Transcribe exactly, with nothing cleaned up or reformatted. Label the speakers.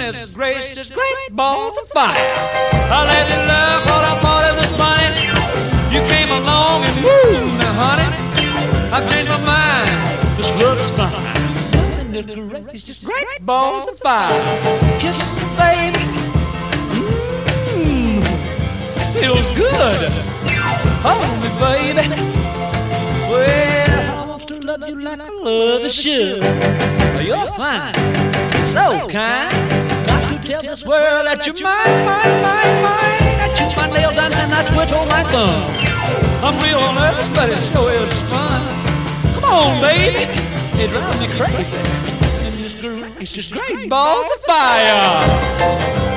Speaker 1: goodness gracious, great balls of fire. I let you love what I thought it was funny. You came along and woo, now honey, I've changed my mind. This love is fine. Goodness gracious, great balls of fire. Kisses, baby. Mmm, feels good. Hold me, baby. Well, I want to love you like I love you should. You're fine, so kind. Got to tell this world that you're mine, mine, mine, mine. I chew my nails down and I twiddle my thumb. I'm real nervous, but it sure is fun. Come on, baby, it drives me crazy. And it's just great balls of fire.